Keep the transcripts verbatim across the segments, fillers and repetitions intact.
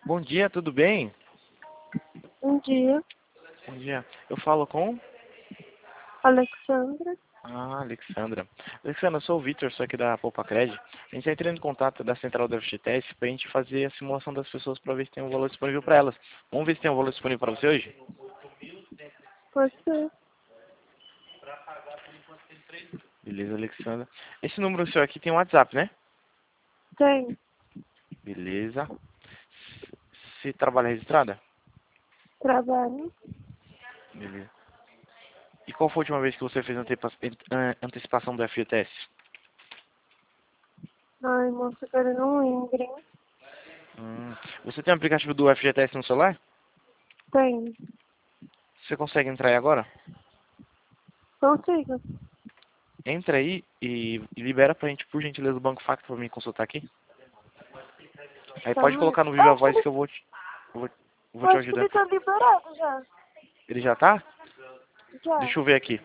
Bom dia, tudo bem? Bom dia, Bom dia. Eu falo com... Alexandra. Ah, Alexandra. Alexandra, eu sou o Vitor, sou aqui da Poupa Cred. A gente está entrando em contato da central da F G T S para a gente fazer a simulação das pessoas para ver se tem um valor disponível para elas. Vamos ver se tem um valor disponível para você hoje? Pode ser. Beleza, Alexandra. Esse número seu aqui tem um WhatsApp, né? Tem. Beleza. Você trabalha registrada? Trabalho. Beleza. E qual foi a última vez que você fez antepa- an- antecipação do F G T S? Ai, moça, agora eu não lembro, hein? Hum. Você tem um aplicativo do F G T S no celular? Tem. Você consegue entrar aí agora? Consigo. Entra aí e, e libera pra gente, por gentileza, o Banco Facto pra mim consultar aqui. Aí Tá, pode mas... colocar no Viva Acho que Voz ele, que eu vou te, eu vou, eu vou te acho que ele ajudando. tá liberado já. Ele já tá? Já. Deixa eu ver aqui.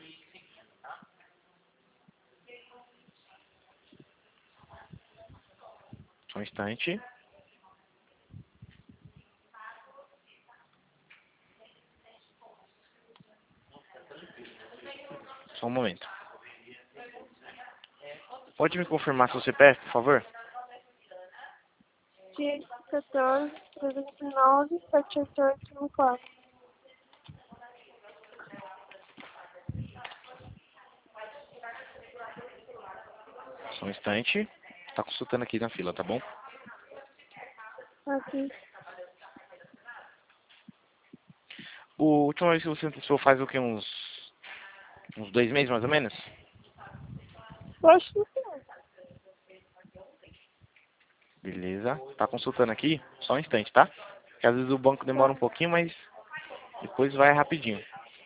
Só um instante. Só um momento. Pode me confirmar seu C P F, por favor? Dia quatorze, trezentos e nove, sete oito oito um quatro. Só um instante. Tá consultando aqui na fila, tá bom? Aqui. O última vez que você antecipou faz o que? Uns, uns dois meses, mais ou menos? Eu acho que sim. Beleza. Tá consultando aqui? Só um instante, tá? Porque às vezes o banco demora um Tá. pouquinho, mas depois vai rapidinho.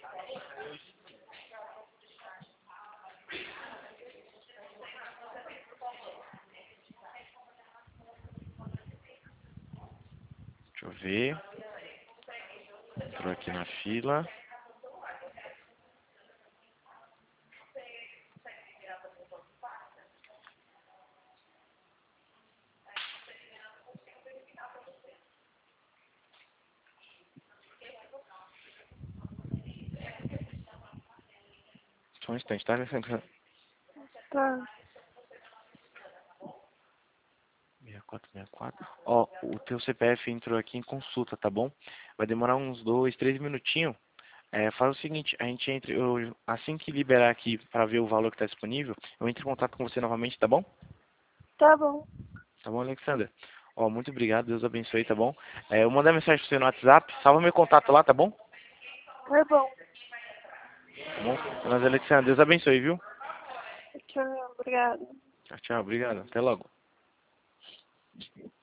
Deixa eu ver. Entrou aqui na fila. Só um instante, tá? Tá. seis quatro seis quatro. Ó, o teu C P F entrou aqui em consulta, tá bom? Vai demorar uns dois, três minutinhos. É, faz o seguinte, a gente entra, eu, assim que liberar aqui para ver o valor que está disponível, eu entro em contato com você novamente, tá bom? Tá bom. Tá bom, Alexander? Ó, muito obrigado, Deus abençoe, tá bom? É, eu vou mandar mensagem pra você no WhatsApp, salva meu contato lá, tá bom? Tá bom. Tá bom? Mas, Alexander, Deus abençoe, viu? Tchau, obrigada. Tchau, tchau, obrigado, até logo.